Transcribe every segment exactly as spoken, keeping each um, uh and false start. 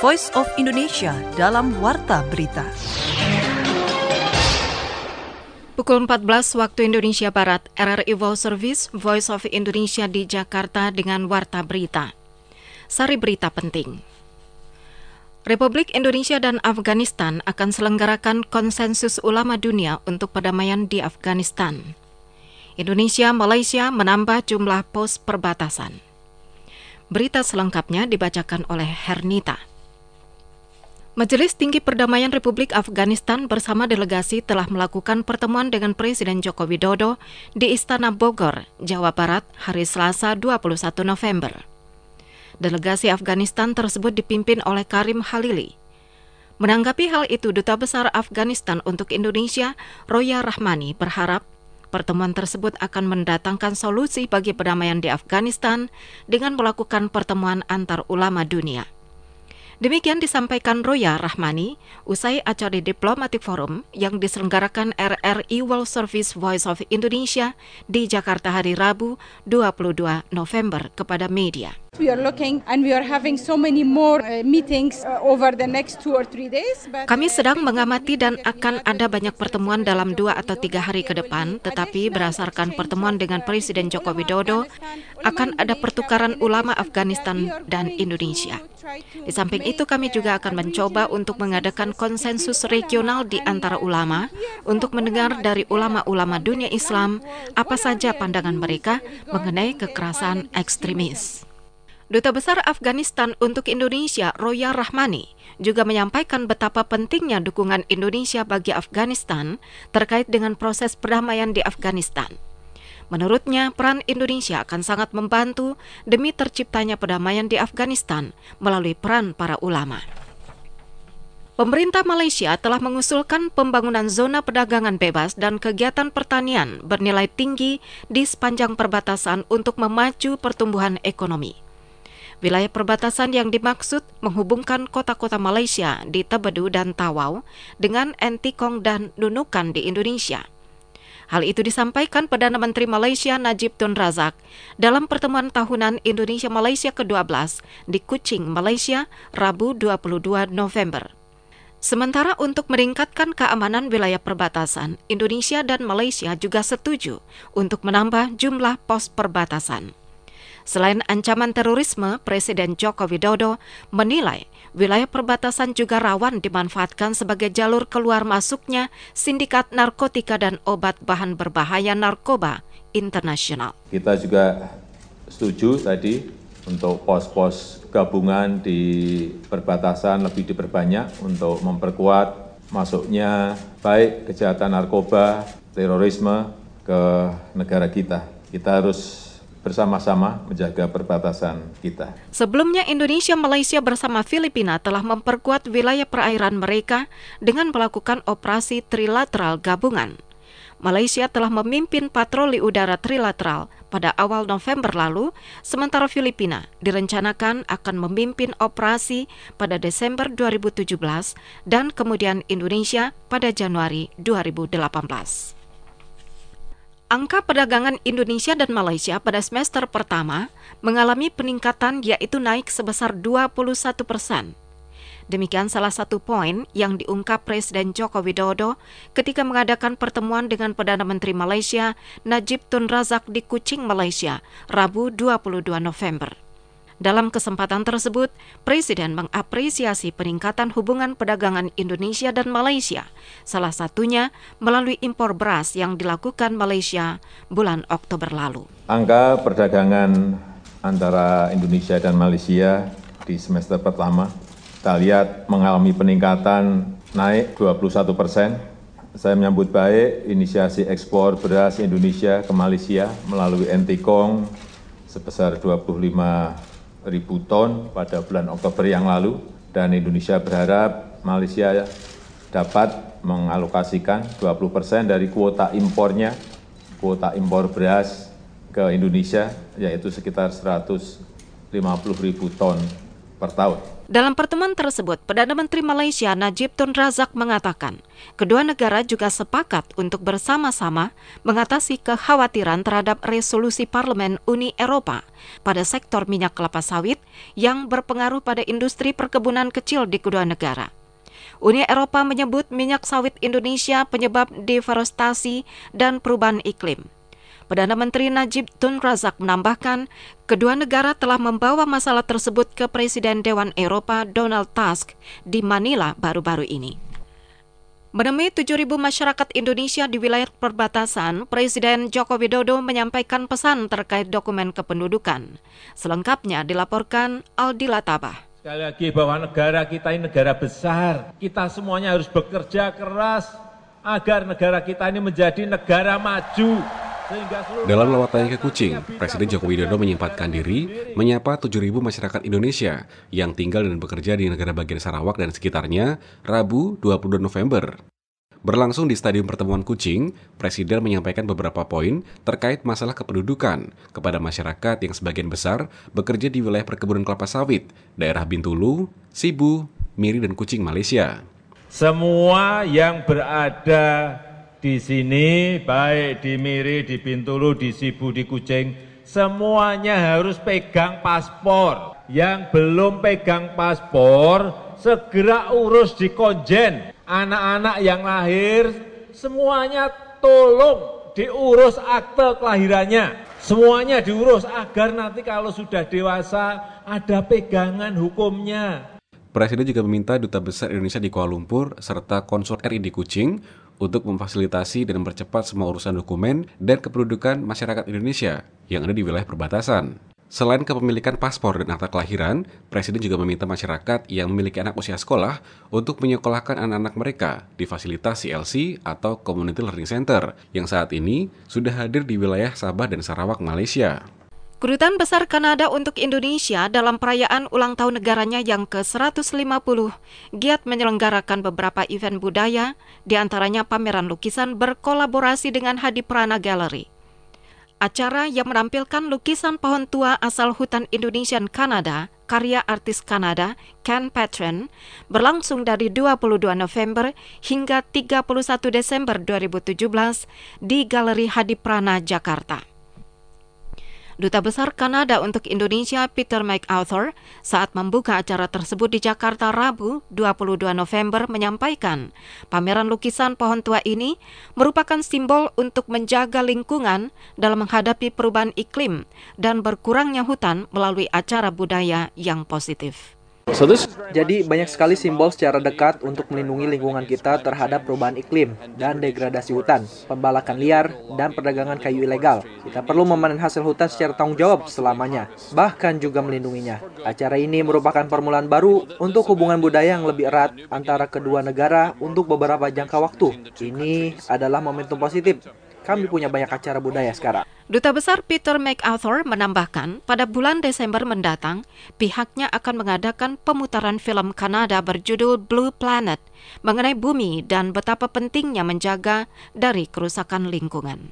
Voice of Indonesia dalam Warta Berita. Pukul empat belas waktu Indonesia Barat, R R I World Service Voice of Indonesia di Jakarta dengan Warta Berita. Sari berita penting. Republik Indonesia dan Afghanistan akan selenggarakan konsensus ulama dunia untuk perdamaian di Afghanistan. Indonesia, Malaysia menambah jumlah pos perbatasan. Berita selengkapnya dibacakan oleh Hernita. Majelis Tinggi Perdamaian Republik Afghanistan bersama delegasi telah melakukan pertemuan dengan Presiden Joko Widodo di Istana Bogor, Jawa Barat, hari Selasa dua puluh satu November. Delegasi Afghanistan tersebut dipimpin oleh Karim Halili. Menanggapi hal itu, Duta Besar Afghanistan untuk Indonesia, Roya Rahmani, berharap pertemuan tersebut akan mendatangkan solusi bagi perdamaian di Afghanistan dengan melakukan pertemuan antar ulama dunia. Demikian disampaikan Roya Rahmani usai acara Diplomatic Forum yang diselenggarakan R R I World Service Voice of Indonesia di Jakarta hari Rabu dua puluh dua November kepada media. We are looking and we are having so many more uh, meetings uh, over the next two or three days. But, Kami sedang mengamati dan akan ada banyak pertemuan dalam dua atau tiga hari ke depan, tetapi berdasarkan pertemuan dengan Presiden Joko Widodo, akan ada pertukaran ulama Afghanistan dan Indonesia. Di samping itu, kami juga akan mencoba untuk mengadakan konsensus regional di antara ulama untuk mendengar dari ulama-ulama dunia Islam apa saja pandangan mereka mengenai kekerasan ekstremis. Duta Besar Afghanistan untuk Indonesia, Roya Rahmani, juga menyampaikan betapa pentingnya dukungan Indonesia bagi Afghanistan terkait dengan proses perdamaian di Afghanistan. Menurutnya, peran Indonesia akan sangat membantu demi terciptanya perdamaian di Afghanistan melalui peran para ulama. Pemerintah Malaysia telah mengusulkan pembangunan zona perdagangan bebas dan kegiatan pertanian bernilai tinggi di sepanjang perbatasan untuk memacu pertumbuhan ekonomi. Wilayah perbatasan yang dimaksud menghubungkan kota-kota Malaysia di Tebedu dan Tawau dengan Entikong dan Nunukan di Indonesia. Hal itu disampaikan Perdana Menteri Malaysia Najib Tun Razak dalam pertemuan tahunan Indonesia-Malaysia ke dua belas di Kuching, Malaysia, Rabu dua puluh dua November. Sementara untuk meningkatkan keamanan wilayah perbatasan, Indonesia dan Malaysia juga setuju untuk menambah jumlah pos perbatasan. Selain ancaman terorisme, Presiden Joko Widodo menilai wilayah perbatasan juga rawan dimanfaatkan sebagai jalur keluar masuknya sindikat narkotika dan obat bahan berbahaya narkoba internasional. Kita juga setuju tadi untuk pos-pos gabungan di perbatasan lebih diperbanyak untuk memperkuat masuknya baik kejahatan narkoba, terorisme ke negara kita. Kita harus bersama-sama menjaga perbatasan kita. Sebelumnya, Indonesia, Malaysia bersama Filipina telah memperkuat wilayah perairan mereka dengan melakukan operasi trilateral gabungan. Malaysia telah memimpin patroli udara trilateral pada awal November lalu, sementara Filipina direncanakan akan memimpin operasi pada Desember dua ribu tujuh belas dan kemudian Indonesia pada Januari dua ribu delapan belas. Angka perdagangan Indonesia dan Malaysia pada semester pertama mengalami peningkatan yaitu naik sebesar dua puluh satu persen. Demikian salah satu poin yang diungkap Presiden Joko Widodo ketika mengadakan pertemuan dengan Perdana Menteri Malaysia Najib Tun Razak di Kuching, Malaysia, Rabu dua puluh dua November. Dalam kesempatan tersebut, Presiden mengapresiasi peningkatan hubungan perdagangan Indonesia dan Malaysia, salah satunya melalui impor beras yang dilakukan Malaysia bulan Oktober lalu. Angka perdagangan antara Indonesia dan Malaysia di semester pertama, kita lihat mengalami peningkatan naik dua puluh satu persen. Saya menyambut baik inisiasi ekspor beras Indonesia ke Malaysia melalui Entikong sebesar dua puluh lima ribu ton pada bulan Oktober yang lalu, dan Indonesia berharap Malaysia dapat mengalokasikan dua puluh persen dari kuota impornya, kuota impor beras ke Indonesia, yaitu sekitar seratus lima puluh ribu ton per tahun. Dalam pertemuan tersebut, Perdana Menteri Malaysia Najib Tun Razak mengatakan, kedua negara juga sepakat untuk bersama-sama mengatasi kekhawatiran terhadap resolusi Parlemen Uni Eropa pada sektor minyak kelapa sawit yang berpengaruh pada industri perkebunan kecil di kedua negara. Uni Eropa menyebut minyak sawit Indonesia penyebab deforestasi dan perubahan iklim. Perdana Menteri Najib Tun Razak menambahkan, kedua negara telah membawa masalah tersebut ke Presiden Dewan Eropa Donald Tusk di Manila baru-baru ini. Menemui tujuh ribu masyarakat Indonesia di wilayah perbatasan, Presiden Joko Widodo menyampaikan pesan terkait dokumen kependudukan. Selengkapnya dilaporkan Aldi Latabah. Sekali lagi bahwa negara kita ini negara besar. Kita semuanya harus bekerja keras agar negara kita ini menjadi negara maju. Dalam lawatannya ke Kuching, Presiden Joko Widodo menyempatkan diri menyapa tujuh ribu masyarakat Indonesia yang tinggal dan bekerja di negara bagian Sarawak dan sekitarnya Rabu dua puluh dua November. Berlangsung di Stadion Pertemuan Kuching, Presiden menyampaikan beberapa poin terkait masalah kependudukan kepada masyarakat yang sebagian besar bekerja di wilayah perkebunan kelapa sawit, daerah Bintulu, Sibu, Miri, dan Kuching, Malaysia. Semua yang berada di sini, baik di Miri, di Bintulu, di Sibu, di Kuching, semuanya harus pegang paspor. Yang belum pegang paspor, segera urus di Konjen. Anak-anak yang lahir, semuanya tolong diurus akte kelahirannya. Semuanya diurus agar nanti kalau sudah dewasa ada pegangan hukumnya. Presiden juga meminta Duta Besar Indonesia di Kuala Lumpur serta Konsul R I di Kuching untuk memfasilitasi dan mempercepat semua urusan dokumen dan kependudukan masyarakat Indonesia yang ada di wilayah perbatasan. Selain kepemilikan paspor dan akta kelahiran, Presiden juga meminta masyarakat yang memiliki anak usia sekolah untuk menyekolahkan anak-anak mereka di fasilitas C L C atau Community Learning Center yang saat ini sudah hadir di wilayah Sabah dan Sarawak, Malaysia. Kedutaan Besar Kanada untuk Indonesia dalam perayaan ulang tahun negaranya yang ke seratus lima puluh giat menyelenggarakan beberapa event budaya, di antaranya pameran lukisan berkolaborasi dengan Hadiprana Gallery. Acara yang menampilkan lukisan pohon tua asal hutan Indonesian Kanada, karya artis Kanada Ken Patron, berlangsung dari dua puluh dua November hingga tiga puluh satu Desember dua ribu tujuh belas di Galeri Hadiprana, Jakarta. Duta Besar Kanada untuk Indonesia Peter MacArthur saat membuka acara tersebut di Jakarta Rabu dua puluh dua November menyampaikan pameran lukisan pohon tua ini merupakan simbol untuk menjaga lingkungan dalam menghadapi perubahan iklim dan berkurangnya hutan melalui acara budaya yang positif. Jadi banyak sekali simbol secara dekat untuk melindungi lingkungan kita terhadap perubahan iklim dan degradasi hutan, pembalakan liar, dan perdagangan kayu ilegal. Kita perlu memanen hasil hutan secara tanggung jawab selamanya, bahkan juga melindunginya. Acara ini merupakan permulaan baru untuk hubungan budaya yang lebih erat antara kedua negara untuk beberapa jangka waktu. Ini adalah momentum positif. Kami punya banyak acara budaya sekarang. Duta Besar Peter MacArthur menambahkan, pada bulan Desember mendatang, pihaknya akan mengadakan pemutaran film Kanada berjudul Blue Planet mengenai bumi dan betapa pentingnya menjaga dari kerusakan lingkungan.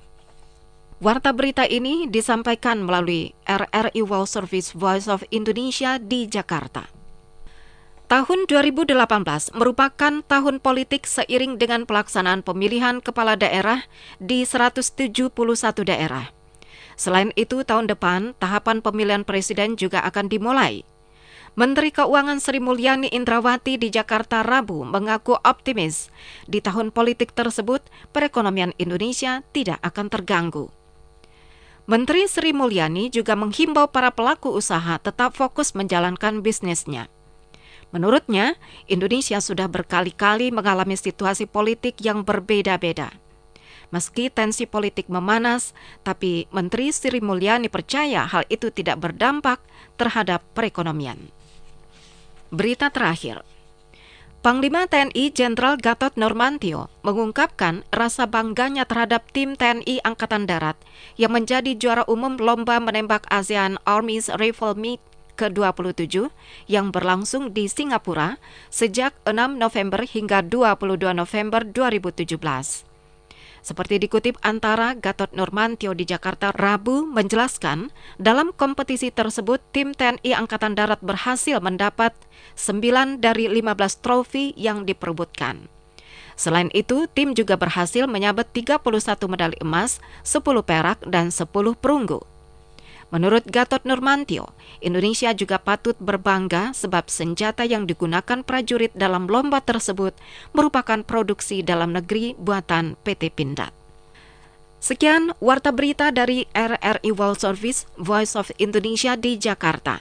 Warta berita ini disampaikan melalui R R I World Service Voice of Indonesia di Jakarta. Tahun dua ribu delapan belas merupakan tahun politik seiring dengan pelaksanaan pemilihan kepala daerah di seratus tujuh puluh satu daerah. Selain itu, tahun depan tahapan pemilihan presiden juga akan dimulai. Menteri Keuangan Sri Mulyani Indrawati di Jakarta Rabu mengaku optimis di tahun politik tersebut perekonomian Indonesia tidak akan terganggu. Menteri Sri Mulyani juga menghimbau para pelaku usaha tetap fokus menjalankan bisnisnya. Menurutnya, Indonesia sudah berkali-kali mengalami situasi politik yang berbeda-beda. Meski tensi politik memanas, tapi Menteri Sri Mulyani percaya hal itu tidak berdampak terhadap perekonomian. Berita terakhir. Panglima T N I Jenderal Gatot Nurmantio mengungkapkan rasa bangganya terhadap tim T N I Angkatan Darat yang menjadi juara umum Lomba Menembak ASEAN Army's Rifle Meet ke dua puluh tujuh yang berlangsung di Singapura sejak enam November hingga dua puluh dua November dua ribu tujuh belas. Seperti dikutip Antara, Gatot Nurmantio di Jakarta Rabu menjelaskan, dalam kompetisi tersebut tim T N I Angkatan Darat berhasil mendapat sembilan dari lima belas trofi yang diperebutkan. Selain itu, tim juga berhasil menyabet tiga puluh satu medali emas, sepuluh perak, dan sepuluh perunggu. Menurut Gatot Nurmantio, Indonesia juga patut berbangga sebab senjata yang digunakan prajurit dalam lomba tersebut merupakan produksi dalam negeri buatan P T Pindad. Sekian Warta Berita dari R R I World Service, Voice of Indonesia di Jakarta.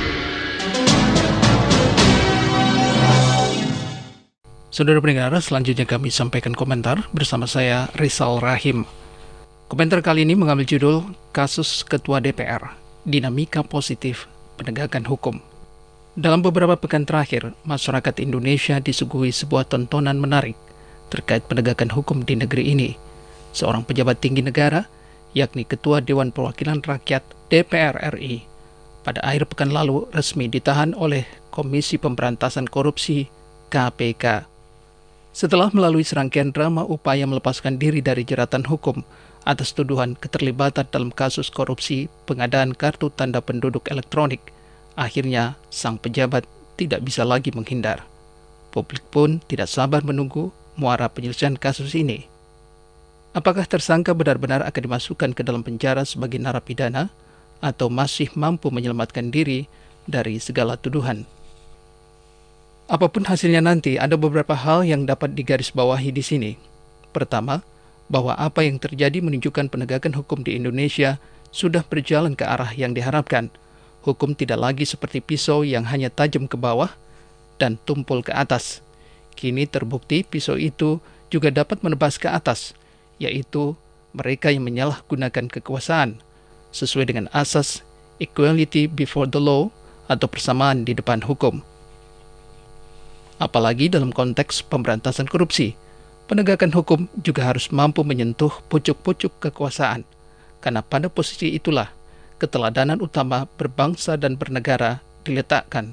Saudara pendengar, selanjutnya kami sampaikan komentar bersama saya Rizal Rahim. Komentar kali ini mengambil judul Kasus Ketua D P R, Dinamika Positif Penegakan Hukum. Dalam beberapa pekan terakhir, masyarakat Indonesia disuguhi sebuah tontonan menarik terkait penegakan hukum di negeri ini. Seorang pejabat tinggi negara, yakni Ketua Dewan Perwakilan Rakyat D P R R I, pada akhir pekan lalu resmi ditahan oleh Komisi Pemberantasan Korupsi K P K. Setelah melalui serangkaian drama upaya melepaskan diri dari jeratan hukum atas tuduhan keterlibatan dalam kasus korupsi pengadaan kartu tanda penduduk elektronik, akhirnya sang pejabat tidak bisa lagi menghindar. Publik pun tidak sabar menunggu muara penyelesaian kasus ini. Apakah tersangka benar-benar akan dimasukkan ke dalam penjara sebagai narapidana atau masih mampu menyelamatkan diri dari segala tuduhan? Apapun hasilnya nanti, ada beberapa hal yang dapat digarisbawahi di sini. Pertama, bahwa apa yang terjadi menunjukkan penegakan hukum di Indonesia sudah berjalan ke arah yang diharapkan. Hukum tidak lagi seperti pisau yang hanya tajam ke bawah dan tumpul ke atas. Kini terbukti pisau itu juga dapat menebas ke atas, yaitu mereka yang menyalahgunakan kekuasaan, sesuai dengan asas equality before the law atau persamaan di depan hukum. Apalagi dalam konteks pemberantasan korupsi, penegakan hukum juga harus mampu menyentuh pucuk-pucuk kekuasaan, karena pada posisi itulah keteladanan utama berbangsa dan bernegara diletakkan.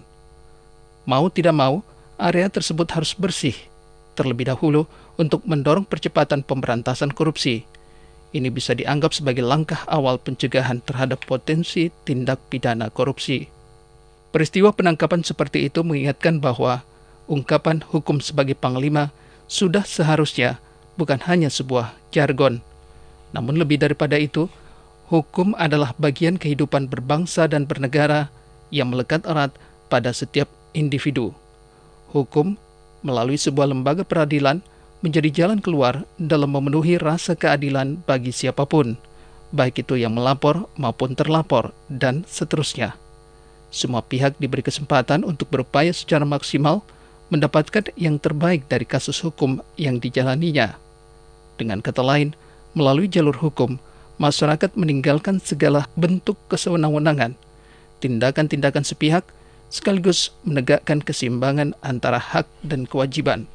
Mau tidak mau, area tersebut harus bersih terlebih dahulu untuk mendorong percepatan pemberantasan korupsi. Ini bisa dianggap sebagai langkah awal pencegahan terhadap potensi tindak pidana korupsi. Peristiwa penangkapan seperti itu mengingatkan bahwa ungkapan hukum sebagai panglima sudah seharusnya bukan hanya sebuah jargon. Namun lebih daripada itu, hukum adalah bagian kehidupan berbangsa dan bernegara yang melekat erat pada setiap individu. Hukum melalui sebuah lembaga peradilan menjadi jalan keluar dalam memenuhi rasa keadilan bagi siapapun, baik itu yang melapor maupun terlapor, dan seterusnya. Semua pihak diberi kesempatan untuk berupaya secara maksimal mendapatkan yang terbaik dari kasus hukum yang dijalaninya. Dengan kata lain, melalui jalur hukum, masyarakat meninggalkan segala bentuk kesewenang-wenangan, tindakan-tindakan sepihak, sekaligus menegakkan keseimbangan antara hak dan kewajiban.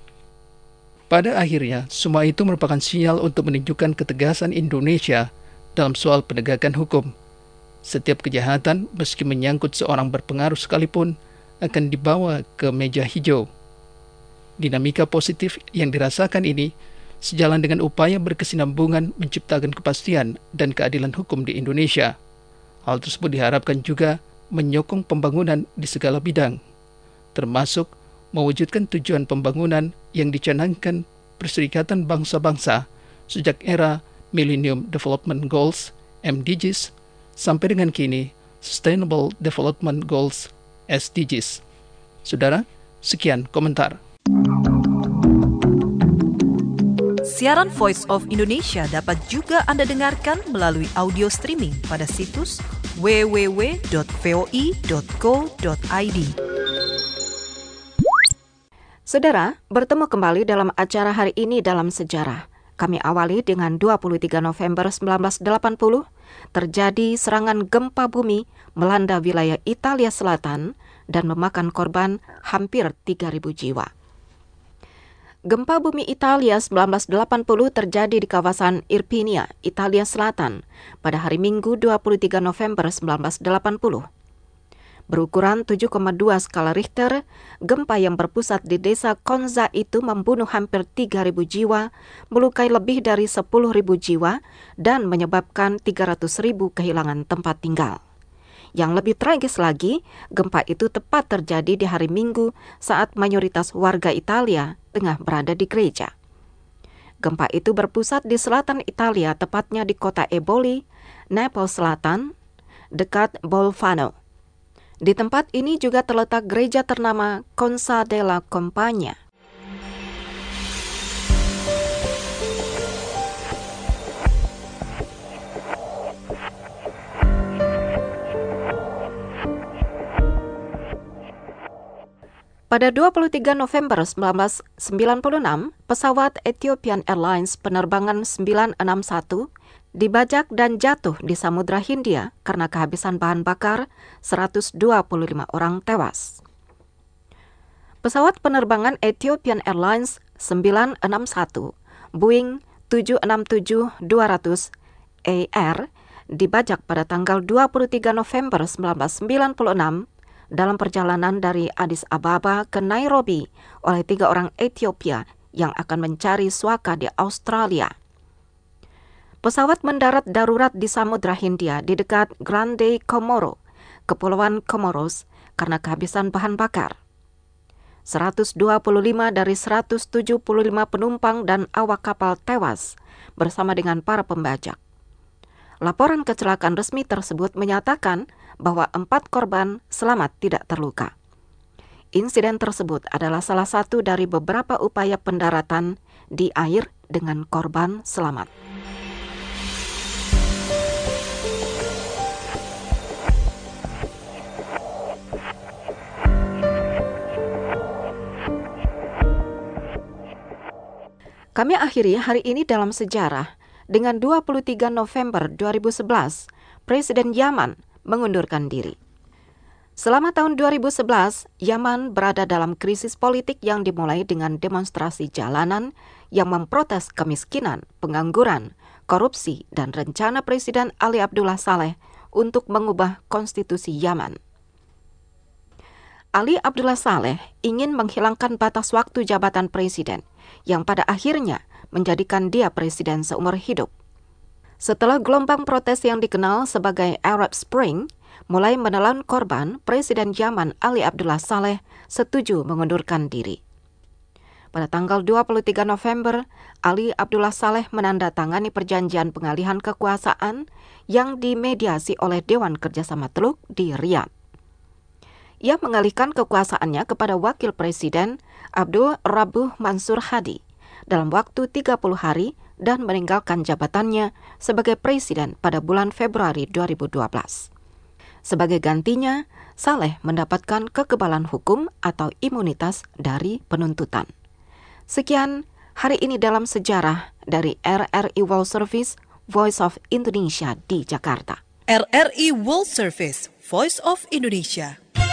Pada akhirnya, semua itu merupakan sinyal untuk menunjukkan ketegasan Indonesia dalam soal penegakan hukum. Setiap kejahatan, meski menyangkut seorang berpengaruh sekalipun, akan dibawa ke meja hijau. Dinamika positif yang dirasakan ini sejalan dengan upaya berkesinambungan menciptakan kepastian dan keadilan hukum di Indonesia. Hal tersebut diharapkan juga menyokong pembangunan di segala bidang, termasuk mewujudkan tujuan pembangunan yang dicanangkan Perserikatan Bangsa-Bangsa sejak era Millennium Development Goals M D Gs sampai dengan kini Sustainable Development Goals S D Gs. Saudara, sekian komentar. Siaran Voice of Indonesia dapat juga Anda dengarkan melalui audio streaming pada situs w w w dot voi dot co dot i d. Saudara, bertemu kembali dalam acara hari ini dalam sejarah. Kami awali dengan dua puluh tiga November seribu sembilan ratus delapan puluh, terjadi serangan gempa bumi melanda wilayah Italia Selatan dan memakan korban hampir tiga ribu jiwa. Gempa bumi Italia seribu sembilan ratus delapan puluh terjadi di kawasan Irpinia, Italia Selatan, pada hari Minggu dua puluh tiga November seribu sembilan ratus delapan puluh. Berukuran tujuh koma dua skala Richter, gempa yang berpusat di desa Konza itu membunuh hampir tiga ribu jiwa, melukai lebih dari sepuluh ribu jiwa, dan menyebabkan tiga ratus ribu kehilangan tempat tinggal. Yang lebih tragis lagi, gempa itu tepat terjadi di hari Minggu saat mayoritas warga Italia tengah berada di gereja. Gempa itu berpusat di selatan Italia, tepatnya di kota Eboli, Naples Selatan, dekat Bolzano. Di tempat ini juga terletak gereja ternama Consa della Compagna. Pada dua puluh tiga November seribu sembilan ratus sembilan puluh enam, pesawat Ethiopian Airlines penerbangan sembilan enam satu dibajak dan jatuh di Samudra Hindia karena kehabisan bahan bakar, seratus dua puluh lima orang tewas. Pesawat penerbangan Ethiopian Airlines sembilan enam satu Boeing tujuh enam tujuh dua ratus A R dibajak pada tanggal dua puluh tiga November seribu sembilan ratus sembilan puluh enam dalam perjalanan dari Addis Ababa ke Nairobi oleh tiga orang Ethiopia yang akan mencari suaka di Australia. Pesawat mendarat darurat di Samudra Hindia di dekat Grande Comoro, Kepulauan Comoros, karena kehabisan bahan bakar. seratus dua puluh lima dari seratus tujuh puluh lima penumpang dan awak kapal tewas bersama dengan para pembajak. Laporan kecelakaan resmi tersebut menyatakan bahwa empat korban selamat tidak terluka. Insiden tersebut adalah salah satu dari beberapa upaya pendaratan di air dengan korban selamat. Kami akhiri hari ini dalam sejarah dengan dua puluh tiga November dua ribu sebelas, Presiden Yaman mengundurkan diri. Selama tahun dua ribu sebelas, Yaman berada dalam krisis politik yang dimulai dengan demonstrasi jalanan yang memprotes kemiskinan, pengangguran, korupsi, dan rencana Presiden Ali Abdullah Saleh untuk mengubah konstitusi Yaman. Ali Abdullah Saleh ingin menghilangkan batas waktu jabatan presiden yang pada akhirnya menjadikan dia presiden seumur hidup. Setelah gelombang protes yang dikenal sebagai Arab Spring mulai menelan korban, Presiden Yaman Ali Abdullah Saleh setuju mengundurkan diri. Pada tanggal dua puluh tiga November, Ali Abdullah Saleh menandatangani perjanjian pengalihan kekuasaan yang dimediasi oleh Dewan Kerjasama Teluk di Riyadh. Ia mengalihkan kekuasaannya kepada Wakil Presiden Abdul Rabuh Mansur Hadi dalam waktu tiga puluh hari dan meninggalkan jabatannya sebagai Presiden pada bulan Februari dua ribu dua belas. Sebagai gantinya, Saleh mendapatkan kekebalan hukum atau imunitas dari penuntutan. Sekian hari ini dalam sejarah dari R R I World Service, Voice of Indonesia di Jakarta. R R I World Service, Voice of Indonesia.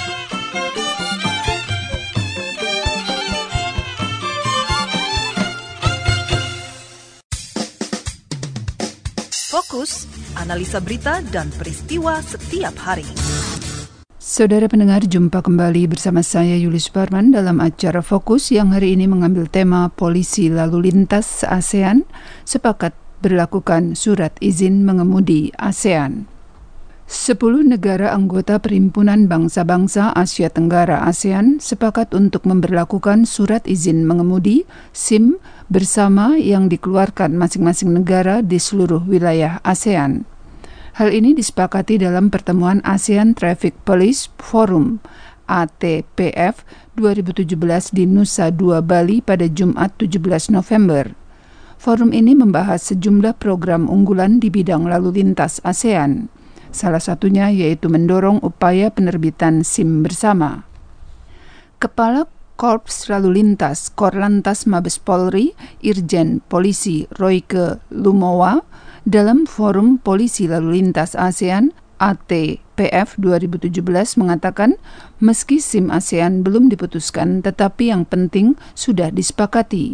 Fokus, analisa berita dan peristiwa setiap hari. Saudara pendengar, jumpa kembali bersama saya Yulis Barman dalam acara Fokus yang hari ini mengambil tema Polisi Lalu Lintas ASEAN sepakat berlakukan surat izin mengemudi ASEAN. Sepuluh negara anggota Perhimpunan Bangsa-Bangsa Asia Tenggara ASEAN sepakat untuk memberlakukan surat izin mengemudi SIM bersama yang dikeluarkan masing-masing negara di seluruh wilayah ASEAN. Hal ini disepakati dalam pertemuan ASEAN Traffic Police Forum A T P F dua ribu tujuh belas di Nusa Dua, Bali pada Jumat tujuh belas November. Forum ini membahas sejumlah program unggulan di bidang lalu lintas ASEAN. Salah satunya yaitu mendorong upaya penerbitan SIM bersama. Kepala Korps Lalu Lintas Korlantas Mabes Polri, Irjen Polisi Royke Lumowa, dalam Forum Polisi Lalu Lintas ASEAN A T P F dua ribu tujuh belas mengatakan, meski SIM ASEAN belum diputuskan, tetapi yang penting sudah disepakati.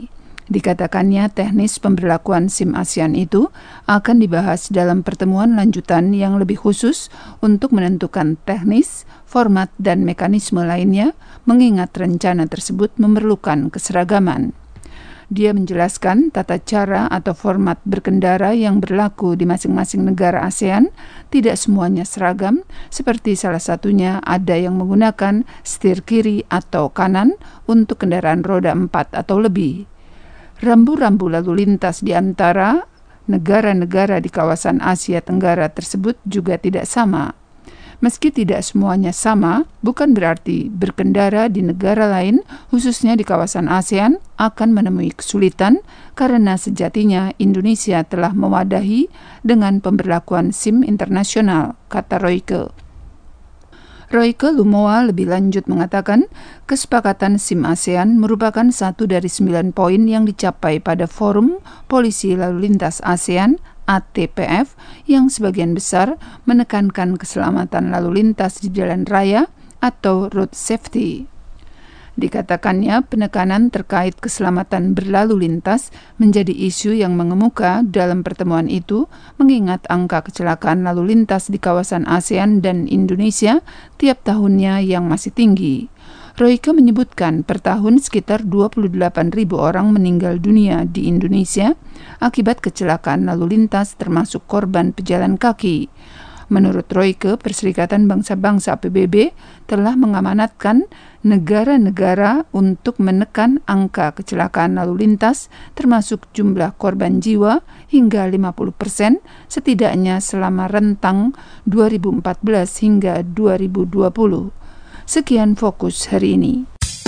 Dikatakannya teknis pemberlakuan SIM ASEAN itu akan dibahas dalam pertemuan lanjutan yang lebih khusus untuk menentukan teknis, format, dan mekanisme lainnya, mengingat rencana tersebut memerlukan keseragaman. Dia menjelaskan tata cara atau format berkendara yang berlaku di masing-masing negara ASEAN tidak semuanya seragam, seperti salah satunya ada yang menggunakan setir kiri atau kanan untuk kendaraan roda empat atau lebih. Rambu-rambu lalu lintas di antara negara-negara di kawasan Asia Tenggara tersebut juga tidak sama. Meski tidak semuanya sama, bukan berarti berkendara di negara lain, khususnya di kawasan ASEAN, akan menemui kesulitan karena sejatinya Indonesia telah mewadahi dengan pemberlakuan SIM internasional, kata Royke. Royke Lumowa lebih lanjut mengatakan, kesepakatan SIM ASEAN merupakan satu dari sembilan poin yang dicapai pada Forum Polisi Lalu Lintas ASEAN A T P F yang sebagian besar menekankan keselamatan lalu lintas di jalan raya atau road safety. Dikatakannya penekanan terkait keselamatan berlalu lintas menjadi isu yang mengemuka dalam pertemuan itu, mengingat angka kecelakaan lalu lintas di kawasan ASEAN dan Indonesia tiap tahunnya yang masih tinggi. Royke menyebutkan per tahun sekitar dua puluh delapan ribu orang meninggal dunia di Indonesia akibat kecelakaan lalu lintas termasuk korban pejalan kaki. Menurut Royke, Perserikatan Bangsa-Bangsa P B B telah mengamanatkan negara-negara untuk menekan angka kecelakaan lalu lintas termasuk jumlah korban jiwa hingga lima puluh persen setidaknya selama rentang dua ribu empat belas hingga dua ribu dua puluh. Sekian Fokus hari ini.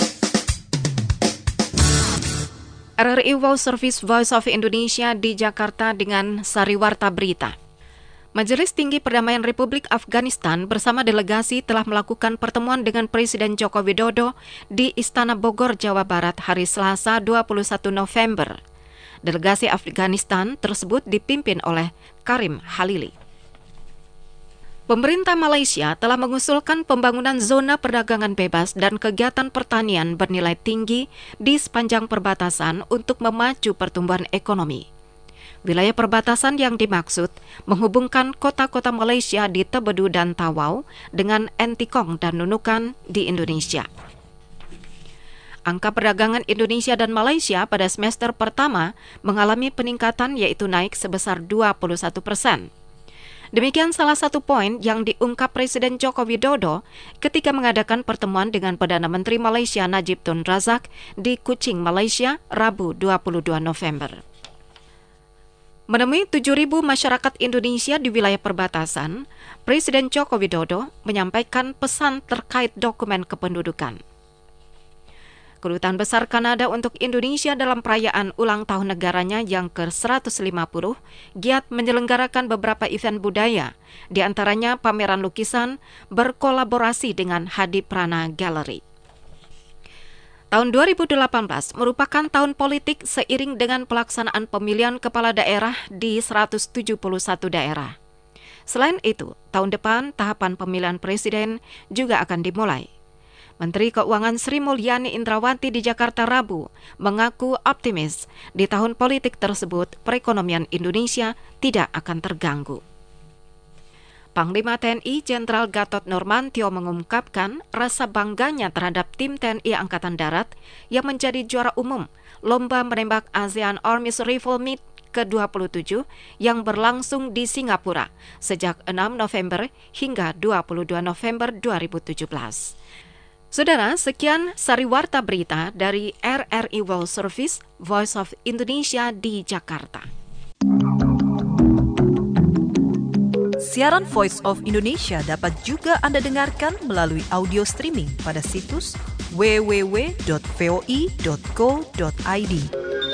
R R I World Service Voice of Indonesia di Jakarta dengan Sariwarta Berita. Majelis Tinggi Perdamaian Republik Afghanistan bersama delegasi telah melakukan pertemuan dengan Presiden Joko Widodo di Istana Bogor, Jawa Barat hari Selasa dua puluh satu November. Delegasi Afghanistan tersebut dipimpin oleh Karim Halili. Pemerintah Malaysia telah mengusulkan pembangunan zona perdagangan bebas dan kegiatan pertanian bernilai tinggi di sepanjang perbatasan untuk memacu pertumbuhan ekonomi. Wilayah perbatasan yang dimaksud menghubungkan kota-kota Malaysia di Tebedu dan Tawau dengan Entikong dan Nunukan di Indonesia. Angka perdagangan Indonesia dan Malaysia pada semester pertama mengalami peningkatan yaitu naik sebesar dua puluh satu persen. Demikian salah satu poin yang diungkap Presiden Joko Widodo ketika mengadakan pertemuan dengan Perdana Menteri Malaysia Najib Tun Razak di Kuching, Malaysia, Rabu dua puluh dua November. Menemui tujuh ribu masyarakat Indonesia di wilayah perbatasan, Presiden Joko Widodo menyampaikan pesan terkait dokumen kependudukan. Kedutaan Besar Kanada untuk Indonesia dalam perayaan ulang tahun negaranya yang ke seratus lima puluh giat menyelenggarakan beberapa event budaya, di antaranya pameran lukisan berkolaborasi dengan Hadi Prana Gallery. Tahun dua ribu delapan belas merupakan tahun politik seiring dengan pelaksanaan pemilihan kepala daerah di seratus tujuh puluh satu daerah. Selain itu, tahun depan tahapan pemilihan presiden juga akan dimulai. Menteri Keuangan Sri Mulyani Indrawati di Jakarta Rabu mengaku optimis di tahun politik tersebut perekonomian Indonesia tidak akan terganggu. Panglima T N I Jenderal Gatot Nurmantio mengungkapkan rasa bangganya terhadap tim T N I Angkatan Darat yang menjadi juara umum Lomba Menembak ASEAN Army's Rifle Meet ke dua puluh tujuh yang berlangsung di Singapura sejak enam November hingga dua puluh dua November dua ribu tujuh belas. Saudara, sekian Sariwarta Berita dari R R I World Service Voice of Indonesia di Jakarta. Siaran Voice of Indonesia dapat juga Anda dengarkan melalui audio streaming pada situs w w w dot voi dot co dot i d.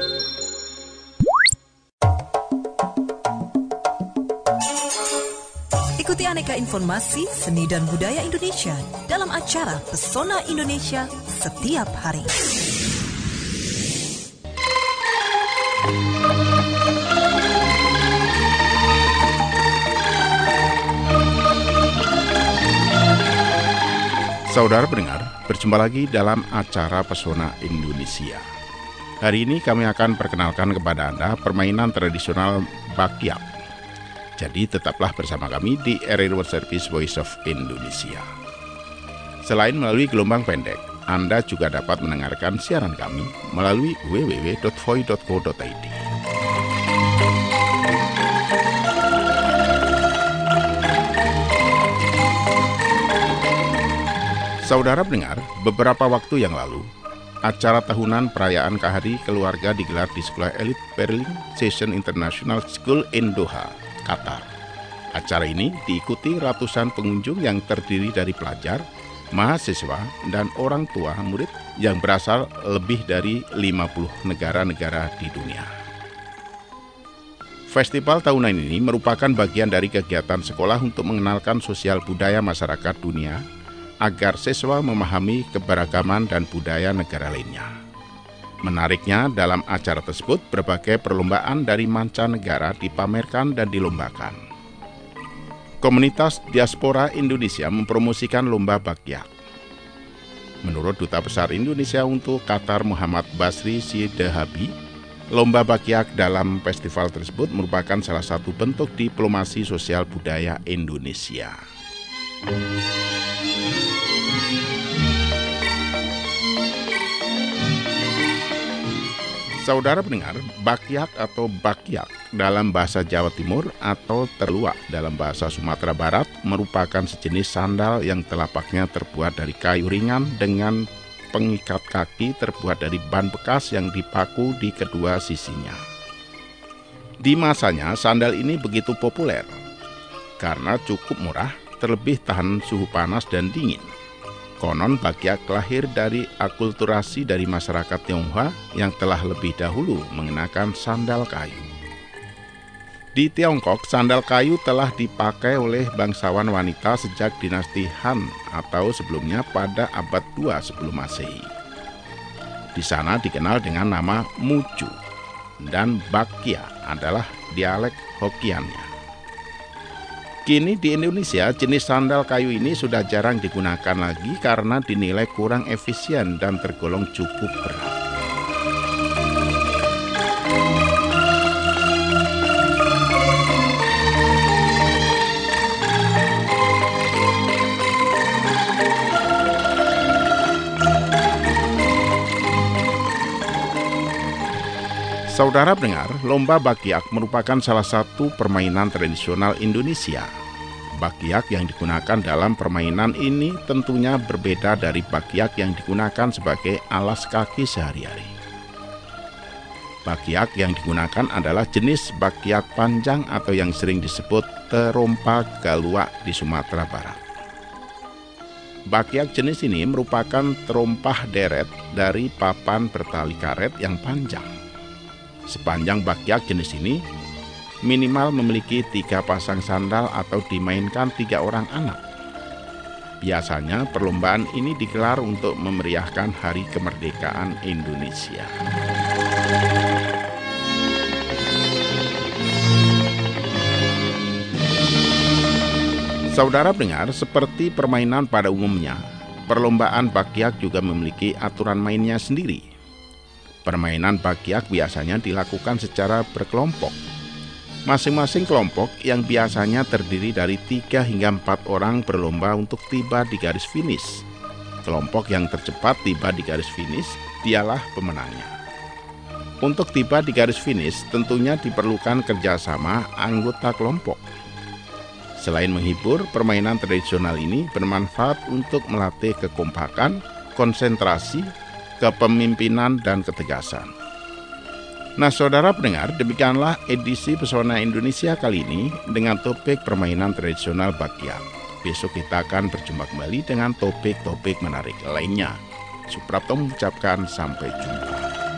Ikuti aneka informasi seni dan budaya Indonesia dalam acara Pesona Indonesia setiap hari. Saudara pendengar, berjumpa lagi dalam acara Pesona Indonesia. Hari ini kami akan perkenalkan kepada Anda permainan tradisional bakyak. Jadi tetaplah bersama kami di R R World Service Voice of Indonesia. Selain melalui gelombang pendek, Anda juga dapat mendengarkan siaran kami melalui w w w dot voi dot co dot i d. Saudara pendengar, beberapa waktu yang lalu, acara tahunan perayaan Hari Keluarga digelar di Sekolah Elit Berlin Session International School in Doha, Qatar. Acara ini diikuti ratusan pengunjung yang terdiri dari pelajar, mahasiswa, dan orang tua murid yang berasal lebih dari lima puluh negara-negara di dunia. Festival tahunan ini merupakan bagian dari kegiatan sekolah untuk mengenalkan sosial budaya masyarakat dunia agar siswa memahami keberagaman dan budaya negara lainnya. Menariknya, dalam acara tersebut berbagai perlombaan dari mancanegara dipamerkan dan dilombakan. Komunitas diaspora Indonesia mempromosikan lomba bakyak. Menurut Duta Besar Indonesia untuk Qatar Muhammad Basri Sidahabi, lomba bakyak dalam festival tersebut merupakan salah satu bentuk diplomasi sosial budaya Indonesia. Saudara pendengar, bakyak atau bakyak dalam bahasa Jawa Timur atau terluak dalam bahasa Sumatera Barat merupakan sejenis sandal yang telapaknya terbuat dari kayu ringan dengan pengikat kaki terbuat dari ban bekas yang dipaku di kedua sisinya. Di masanya, sandal ini begitu populer karena cukup murah, terlebih tahan suhu panas dan dingin. Konon bakyak lahir dari akulturasi dari masyarakat Tionghoa yang telah lebih dahulu mengenakan sandal kayu. Di Tiongkok, sandal kayu telah dipakai oleh bangsawan wanita sejak dinasti Han atau sebelumnya pada abad kedua sebelum Masehi. Di sana dikenal dengan nama muju, dan bakya adalah dialek Hokkiannya. Kini di Indonesia, jenis sandal kayu ini sudah jarang digunakan lagi karena dinilai kurang efisien dan tergolong cukup berat. Saudara pendengar, lomba bakyak merupakan salah satu permainan tradisional Indonesia. Bakyak yang digunakan dalam permainan ini tentunya berbeda dari bakyak yang digunakan sebagai alas kaki sehari-hari. Bakyak yang digunakan adalah jenis bakyak panjang atau yang sering disebut terompa galua di Sumatera Barat. Bakyak jenis ini merupakan terompah deret dari papan bertali karet yang panjang. Sepanjang bakyak jenis ini minimal memiliki tiga pasang sandal atau dimainkan tiga orang anak. Biasanya perlombaan ini digelar untuk memeriahkan Hari Kemerdekaan Indonesia. Saudara pendengar, seperti permainan pada umumnya, perlombaan bakyak juga memiliki aturan mainnya sendiri. Permainan bakyak biasanya dilakukan secara berkelompok. Masing-masing kelompok yang biasanya terdiri dari tiga hingga empat orang berlomba untuk tiba di garis finish. Kelompok yang tercepat tiba di garis finish, dialah pemenangnya. Untuk tiba di garis finish, tentunya diperlukan kerjasama anggota kelompok. Selain menghibur, permainan tradisional ini bermanfaat untuk melatih kekompakan, konsentrasi, kepemimpinan, dan ketegasan. Nah, saudara pendengar, demikianlah edisi Pesona Indonesia kali ini dengan topik permainan tradisional bakyak. Besok kita akan berjumpa kembali dengan topik-topik menarik lainnya. Suprapto mengucapkan sampai jumpa.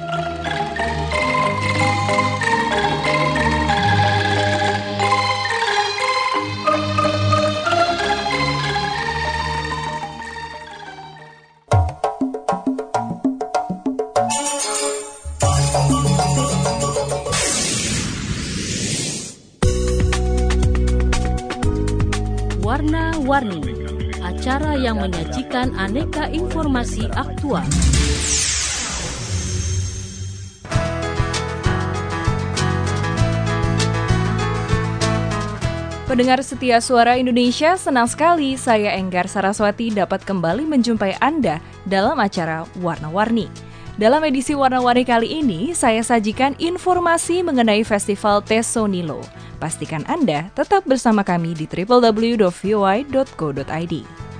Warna-Warni, acara yang menyajikan aneka informasi aktual. Pendengar setia Suara Indonesia, senang sekali saya Enggar Saraswati dapat kembali menjumpai Anda dalam acara Warna-Warni. Dalam edisi Warna-Warni kali ini, saya sajikan informasi mengenai Festival Tesonilo. Pastikan Anda tetap bersama kami di w w w dot v o i dot co dot i d.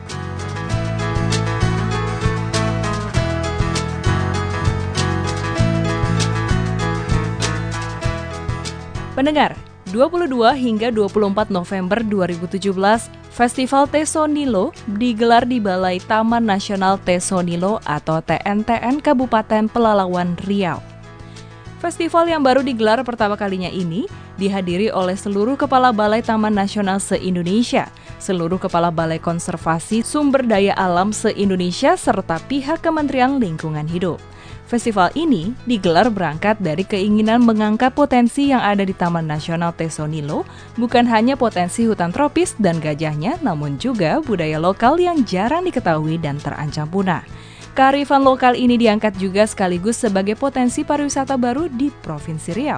Pendengar, dua puluh dua hingga dua puluh empat November dua ribu tujuh belas, Festival Tesonilo digelar di Balai Taman Nasional Tesonilo atau T N T N Kabupaten Pelalawan, Riau. Festival yang baru digelar pertama kalinya ini dihadiri oleh seluruh kepala Balai Taman Nasional se-Indonesia, seluruh kepala Balai Konservasi Sumber Daya Alam se-Indonesia, serta pihak Kementerian Lingkungan Hidup. Festival ini digelar berangkat dari keinginan mengangkat potensi yang ada di Taman Nasional Tesonilo, bukan hanya potensi hutan tropis dan gajahnya, namun juga budaya lokal yang jarang diketahui dan terancam punah. Kearifan lokal ini diangkat juga sekaligus sebagai potensi pariwisata baru di Provinsi Riau.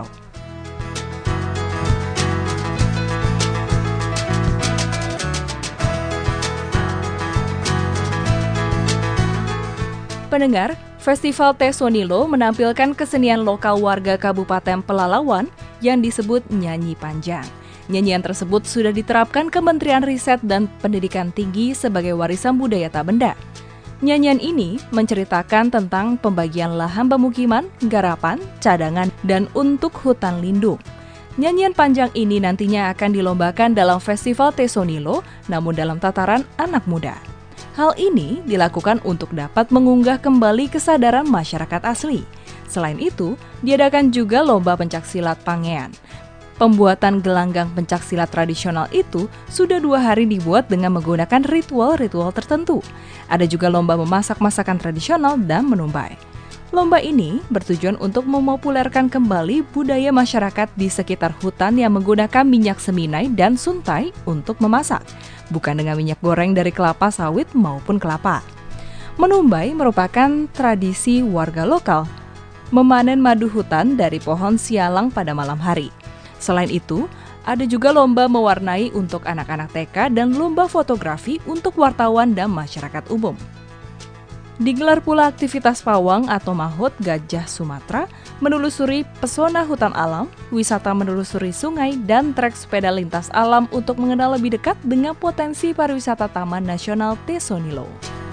Pendengar, Festival Tesonilo menampilkan kesenian lokal warga Kabupaten Pelalawan yang disebut Nyanyi Panjang. Nyanyian tersebut sudah diterapkan Kementerian Riset dan Pendidikan Tinggi sebagai warisan budaya tak benda. Nyanyian ini menceritakan tentang pembagian lahan pemukiman, garapan, cadangan, dan untuk hutan lindung. Nyanyian panjang ini nantinya akan dilombakan dalam Festival Tesonilo, namun dalam tataran anak muda. Hal ini dilakukan untuk dapat mengunggah kembali kesadaran masyarakat asli. Selain itu, diadakan juga lomba pencaksilat Pangean. Pembuatan gelanggang pencaksilat tradisional itu sudah dua hari dibuat dengan menggunakan ritual-ritual tertentu. Ada juga lomba memasak masakan tradisional dan menumbai. Lomba ini bertujuan untuk memopulerkan kembali budaya masyarakat di sekitar hutan yang menggunakan minyak seminai dan suntai untuk memasak, bukan dengan minyak goreng dari kelapa sawit maupun kelapa. Menumbai merupakan tradisi warga lokal, memanen madu hutan dari pohon sialang pada malam hari. Selain itu, ada juga lomba mewarnai untuk anak-anak T K dan lomba fotografi untuk wartawan dan masyarakat umum. Digelar pula aktivitas pawang atau mahot gajah Sumatera, menelusuri pesona hutan alam, wisata menelusuri sungai, dan trek sepeda lintas alam untuk mengenal lebih dekat dengan potensi pariwisata Taman Nasional Tesonilo.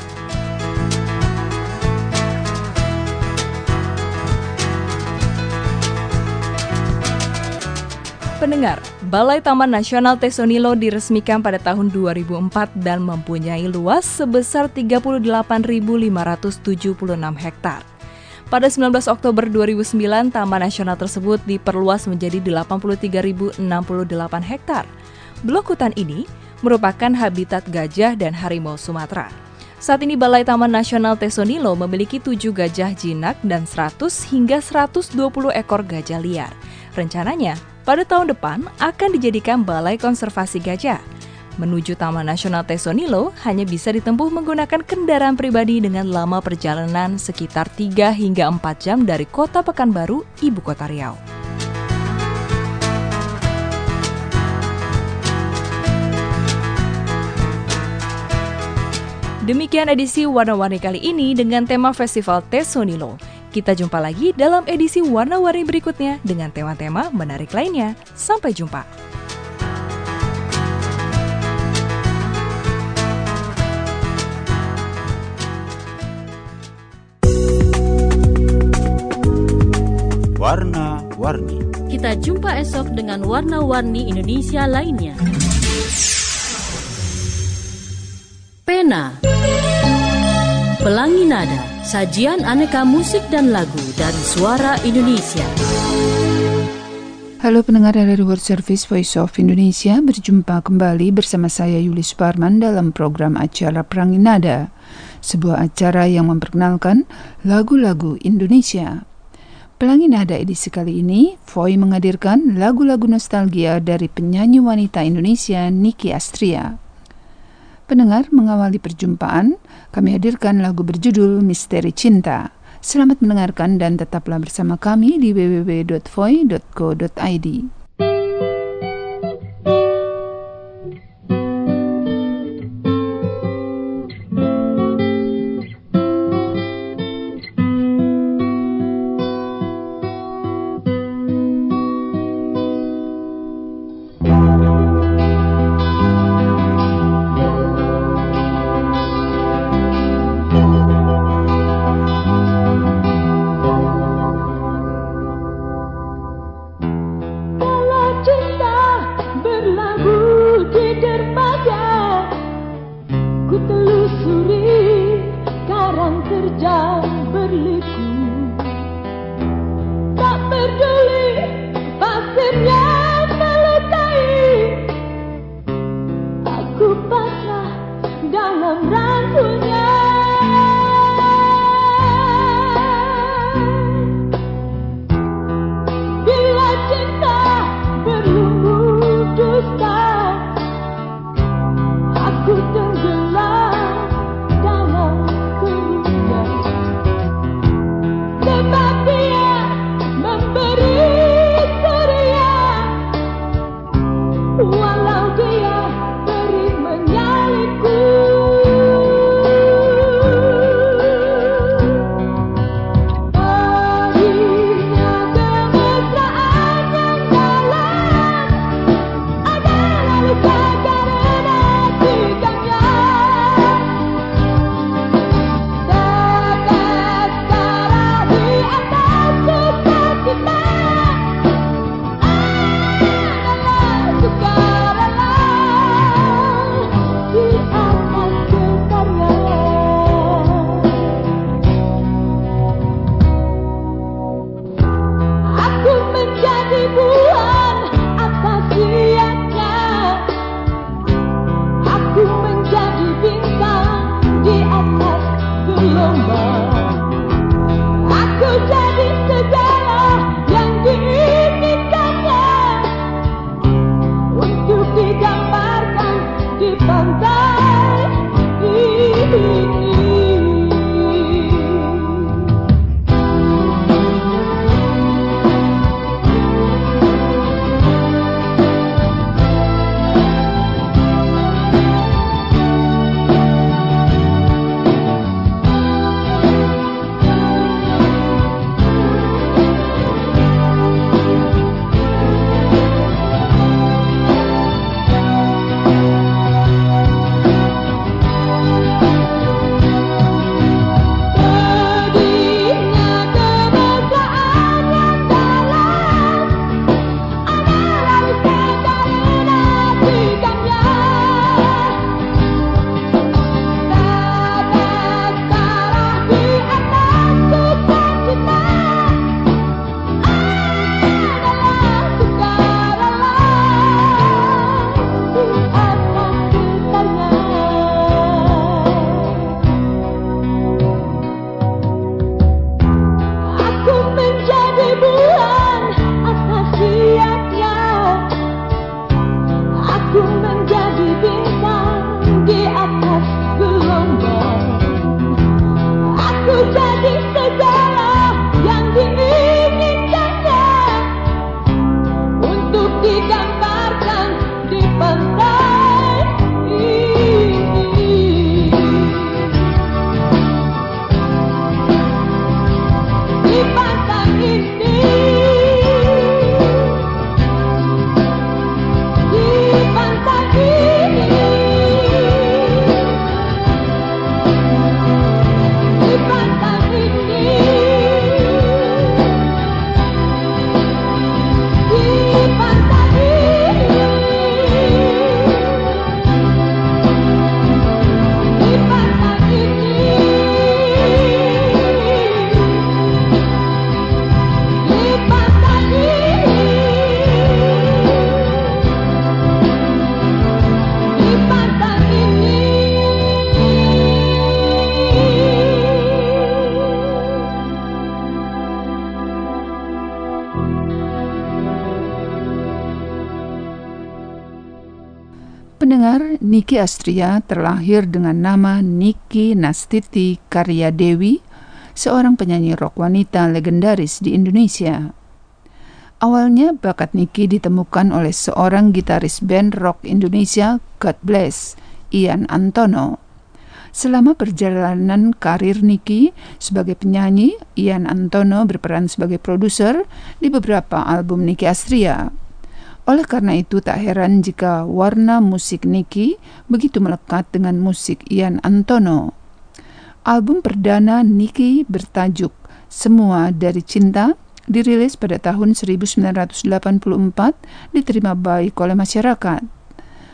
Pendengar, Balai Taman Nasional Tesonilo diresmikan pada tahun dua ribu empat dan mempunyai luas sebesar tiga puluh delapan ribu lima ratus tujuh puluh enam hektar. Pada sembilan belas Oktober dua ribu sembilan, Taman Nasional tersebut diperluas menjadi delapan puluh tiga ribu enam puluh delapan hektar. Blok hutan ini merupakan habitat gajah dan harimau Sumatera. Saat ini Balai Taman Nasional Tesonilo memiliki tujuh gajah jinak dan seratus hingga seratus dua puluh ekor gajah liar. Rencananya, pada tahun depan akan dijadikan Balai Konservasi Gajah. Menuju Taman Nasional Tesonilo hanya bisa ditempuh menggunakan kendaraan pribadi dengan lama perjalanan sekitar tiga hingga empat jam dari Kota Pekanbaru, Ibu Kota Riau. Demikian edisi Warna-Warni kali ini dengan tema Festival Tesonilo. Kita jumpa lagi dalam edisi Warna-Warni berikutnya dengan tema-tema menarik lainnya. Sampai jumpa. Warna-Warni. Kita jumpa esok dengan Warna-Warni Indonesia lainnya. Pena, Pelangi Nada, sajian aneka musik dan lagu dari Suara Indonesia. Halo pendengar dari World Service Voice of Indonesia, berjumpa kembali bersama saya Yulis Parman dalam program acara Pelangi Nada, sebuah acara yang memperkenalkan lagu-lagu Indonesia. Pelangi Nada edisi kali ini, Voi menghadirkan lagu-lagu nostalgia dari penyanyi wanita Indonesia Nicky Astria. Pendengar, mengawali perjumpaan, kami hadirkan lagu berjudul Misteri Cinta. Selamat mendengarkan dan tetaplah bersama kami di w w w dot voi dot co dot i d. Ku telusuri karang terjang berliku, tak peduli pasirnya melukai. Aku pasrah dalam rangkulnya. Bila cinta berlumbu dusta, aku tenggelam dalam keruhnya. Sebab dia memberi ceria, walau dia beri menyalipku. Pahitnya kemesraan yang dalam adalah luka karena tikanya. Tetes darah di atas sukacita adalah sukarela di atas getarnya. Aku menjadi bulan atas liatnya. Aku menjadi bintang di atas gelombang. Aku jadi segala yang diinginkannya untuk digambarkan di pantai ini. Pedihnya kemesraan yang dalam adalah luka karena tikanya. Tetes darah di atas sukacita adalah sukarela di atas getarnya. Aku menjadi bulan atas liatnya. Aku menjadi bintang di atas gelombang. Aku jadi segala yang diinginkannya untuk digambarkan di pantai ini. Di pantai ini, di pantai ini, di pantai ini, di pantai ini, di pantai ini. Pendengar, Niki Astria terlahir dengan nama Niki Nastiti Karyadewi, seorang penyanyi rock wanita legendaris di Indonesia. Awalnya bakat Niki ditemukan oleh seorang gitaris band rock Indonesia, God Bless, Ian Antono. Selama perjalanan karir Niki sebagai penyanyi, Ian Antono berperan sebagai produser di beberapa album Niki Astria. Oleh karena itu tak heran jika warna musik Niki begitu melekat dengan musik Ian Antono. Album perdana Niki bertajuk Semua Dari Cinta dirilis pada tahun seribu sembilan ratus delapan puluh empat, diterima baik oleh masyarakat.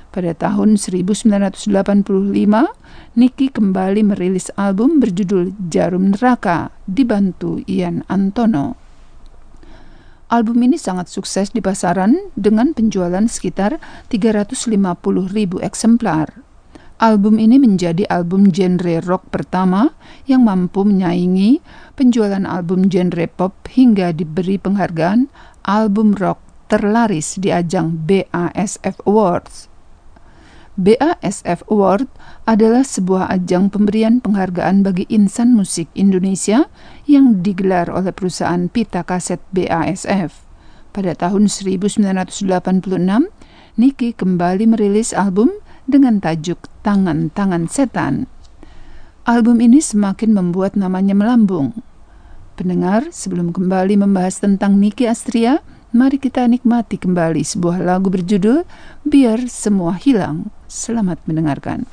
Pada tahun seribu sembilan ratus delapan puluh lima, Niki kembali merilis album berjudul Jarum Neraka dibantu Ian Antono. Album ini sangat sukses di pasaran dengan penjualan sekitar tiga ratus lima puluh ribu eksemplar. Album ini menjadi album genre rock pertama yang mampu menyaingi penjualan album genre pop hingga diberi penghargaan album rock terlaris di ajang B A S F Awards. B A S F Award adalah sebuah ajang pemberian penghargaan bagi insan musik Indonesia yang digelar oleh perusahaan pita kaset B A S F. Pada tahun seribu sembilan ratus delapan puluh enam, Niki kembali merilis album dengan tajuk Tangan-Tangan Setan. Album ini semakin membuat namanya melambung. Pendengar, sebelum kembali membahas tentang Niki Astria, mari kita nikmati kembali sebuah lagu berjudul Biar Semua Hilang. Selamat mendengarkan.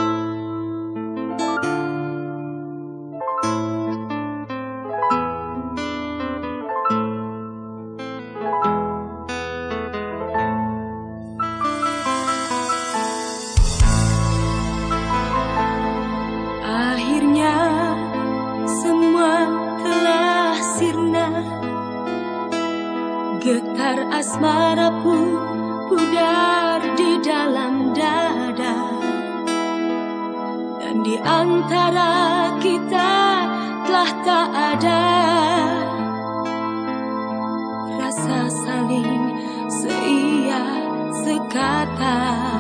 Akhirnya semua telah sirna, getar asmara pun pudar di dalam dada, dan di antara kita telah tak ada rasa saling seia sekata.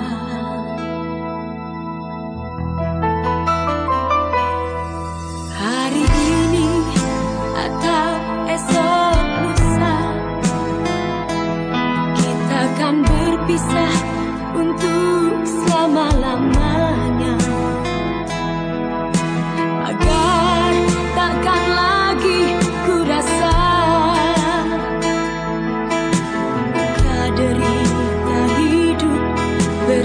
Hari ini atau esok lusa, kita akan berpisah untuk selama-lamanya, agar takkan lagi ku rasa duka derita hidup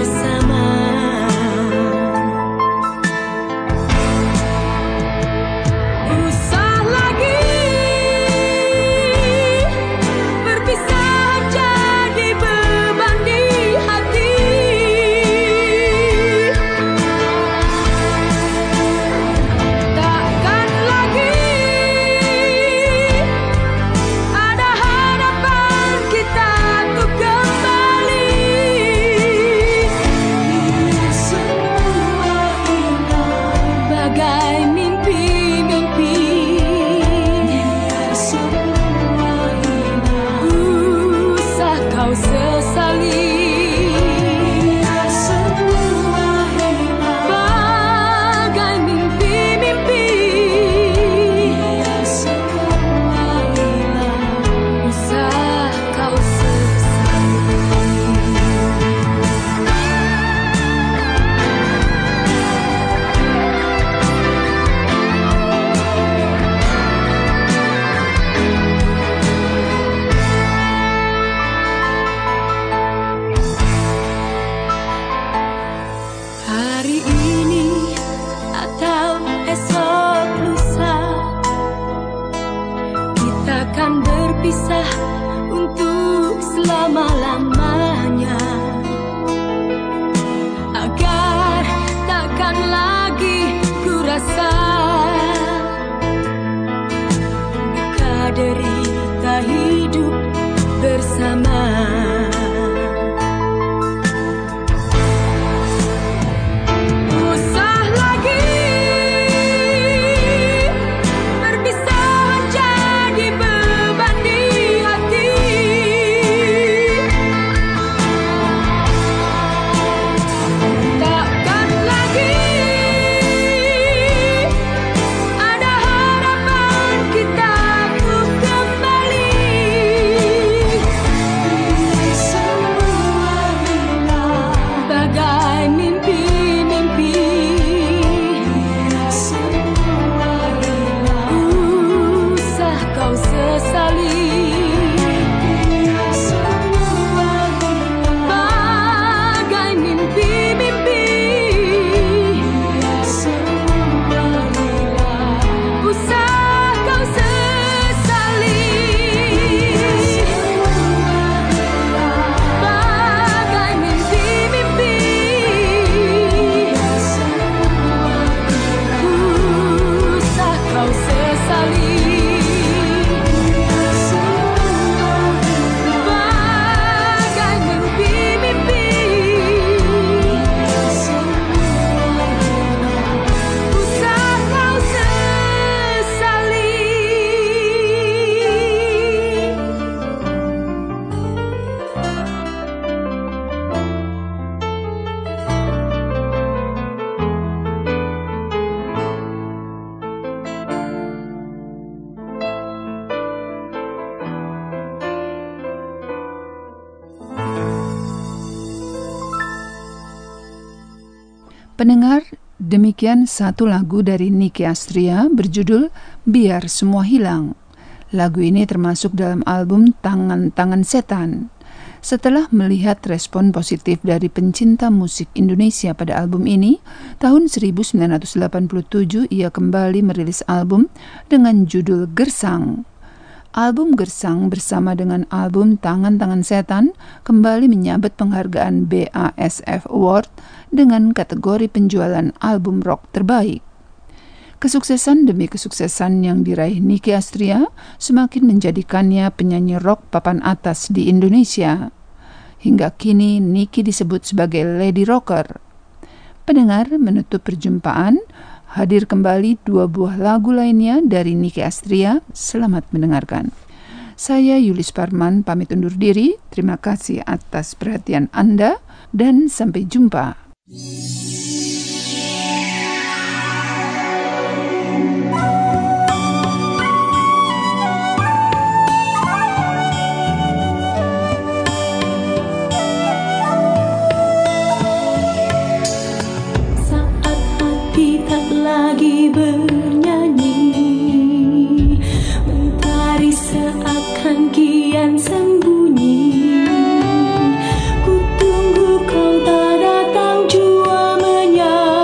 Pendengar, demikian satu lagu dari Nicky Astria berjudul Biar Semua Hilang. Lagu ini termasuk dalam album Tangan-Tangan Setan. Setelah melihat respon positif dari pencinta musik Indonesia pada album ini, tahun seribu sembilan ratus delapan puluh tujuh ia kembali merilis album dengan judul Gersang. Album Gersang bersama dengan album Tangan-Tangan Setan kembali menyabet penghargaan B A S F Award dengan kategori penjualan album rock terbaik. Kesuksesan demi kesuksesan yang diraih Nicky Astria semakin menjadikannya penyanyi rock papan atas di Indonesia. Hingga kini Nicky disebut sebagai Lady Rocker. Pendengar, menutup perjumpaan, hadir kembali dua buah lagu lainnya dari Nicky Astria. Selamat mendengarkan. Saya Yulis Parman pamit undur diri. Terima kasih atas perhatian Anda dan sampai jumpa. Lagi bernyanyi, mentari seakan kian sembunyi. Ku tunggu kau tak datang jua menyapa.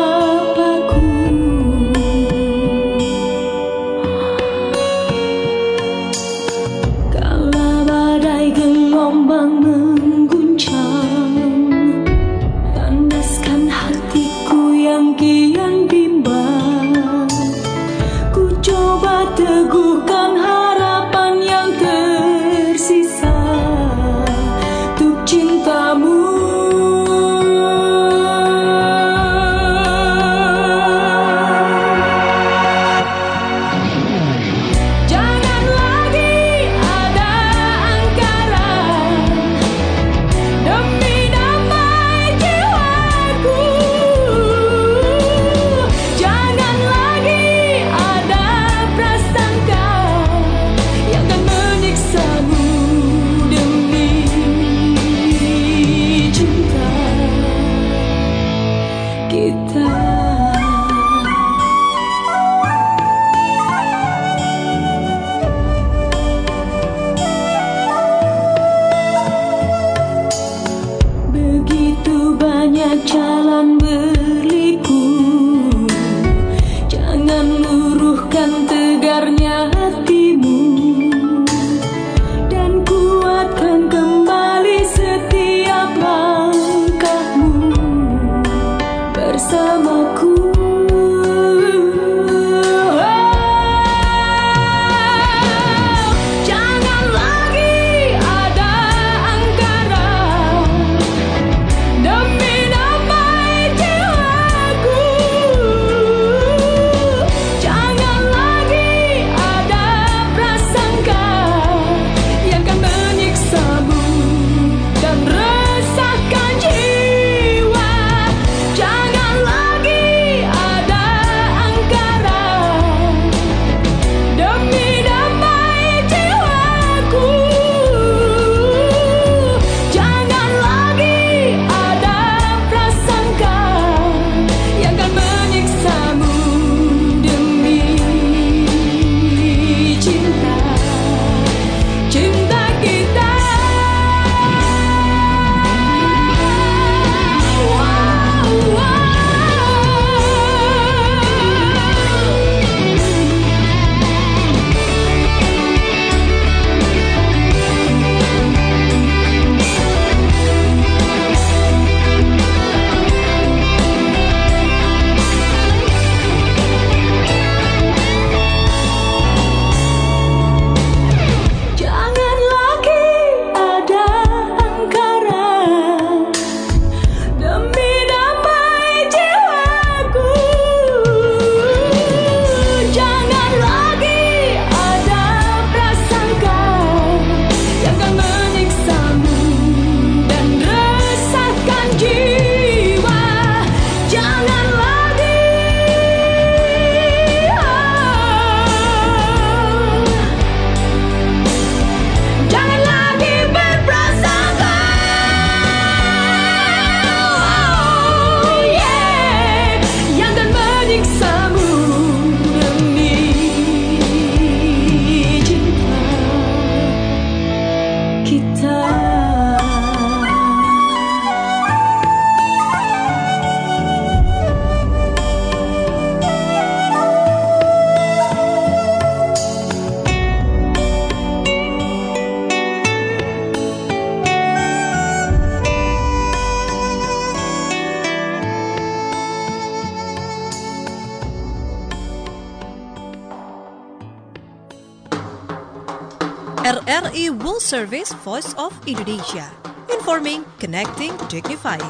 R R I World Service Voice of Indonesia. Informing, connecting, dignifying.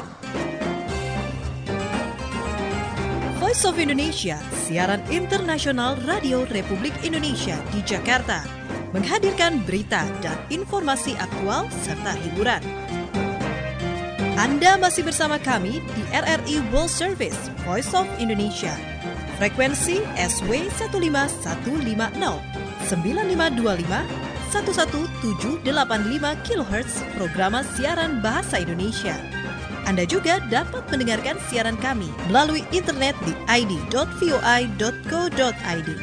Voice of Indonesia, siaran internasional Radio Republik Indonesia di Jakarta, menghadirkan berita dan informasi aktual serta hiburan. Anda masih bersama kami di R R I World Service Voice of Indonesia. Frekuensi S W satu lima satu lima nol, sembilan lima dua lima, satu satu tujuh delapan lima kilohertz programa siaran bahasa Indonesia. Anda juga dapat mendengarkan siaran kami melalui internet di i d dot voi dot co dot i d.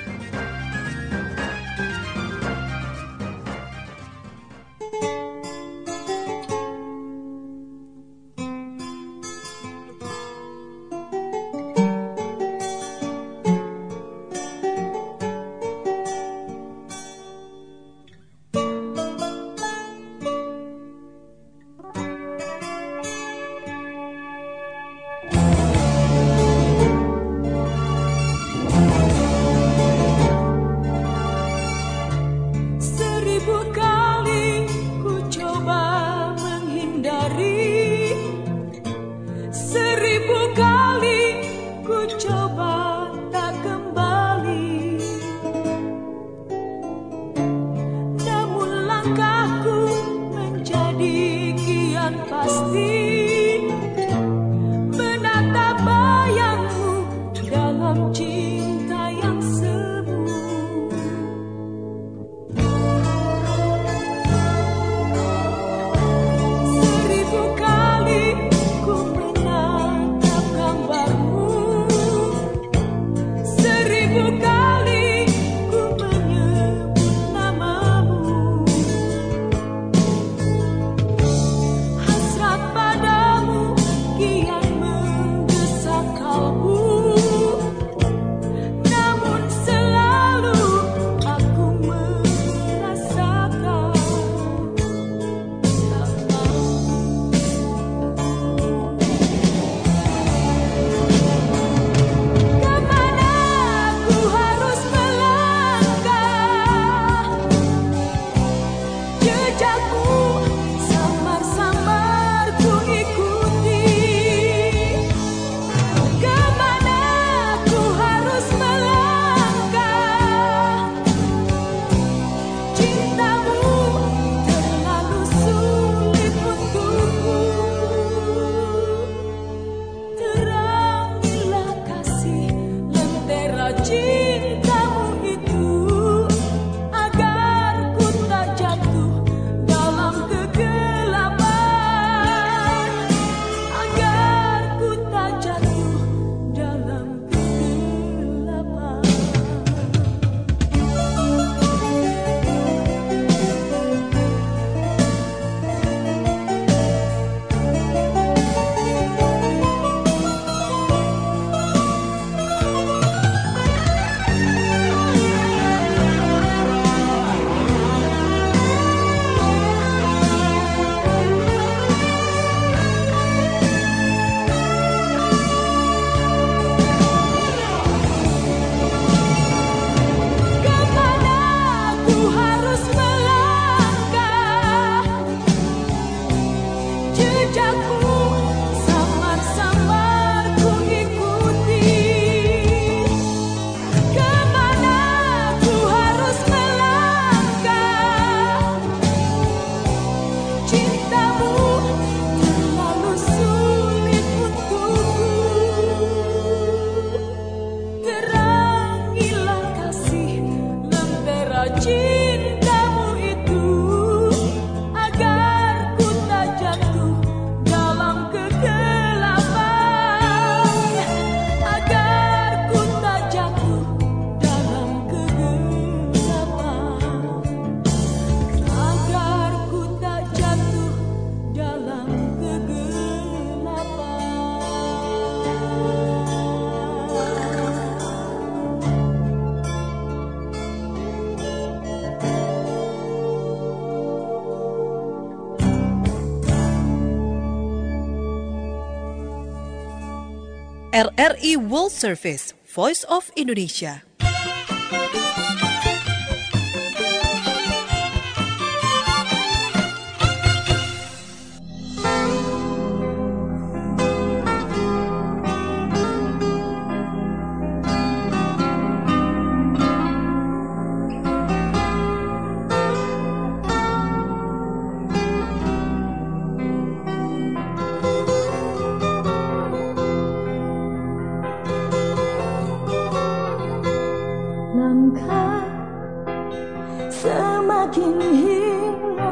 R R I World Service, Voice of Indonesia.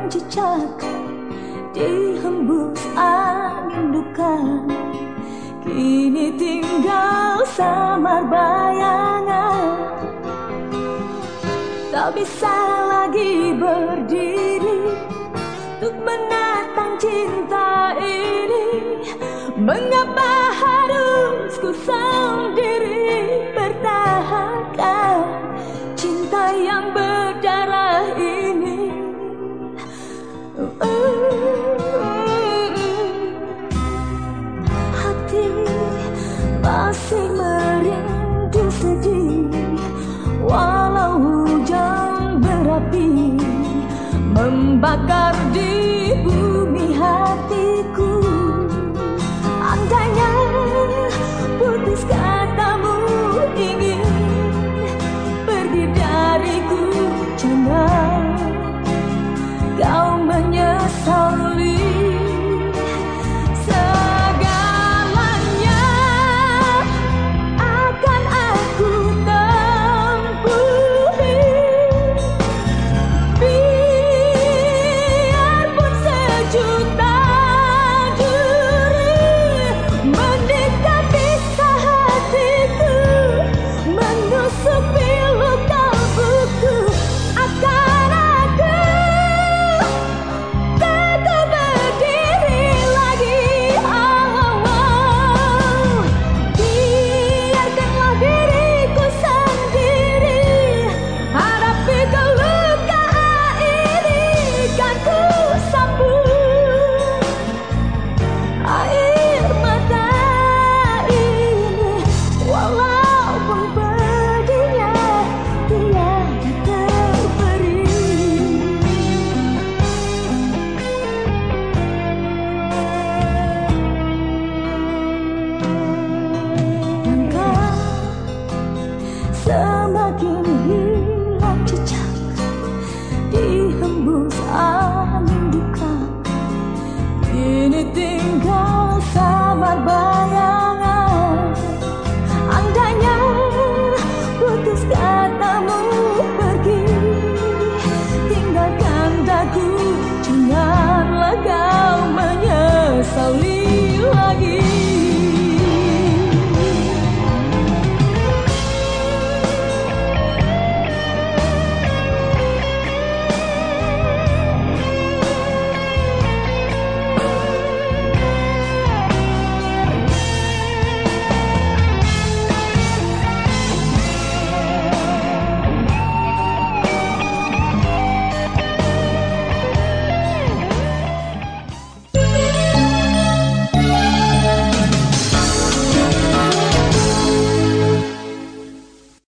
jejak dihembus angin duka. Kini tinggal samar bayangan, tak bisa lagi berdiri untuk menatang cinta ini. Mengapa harus ku sendiri?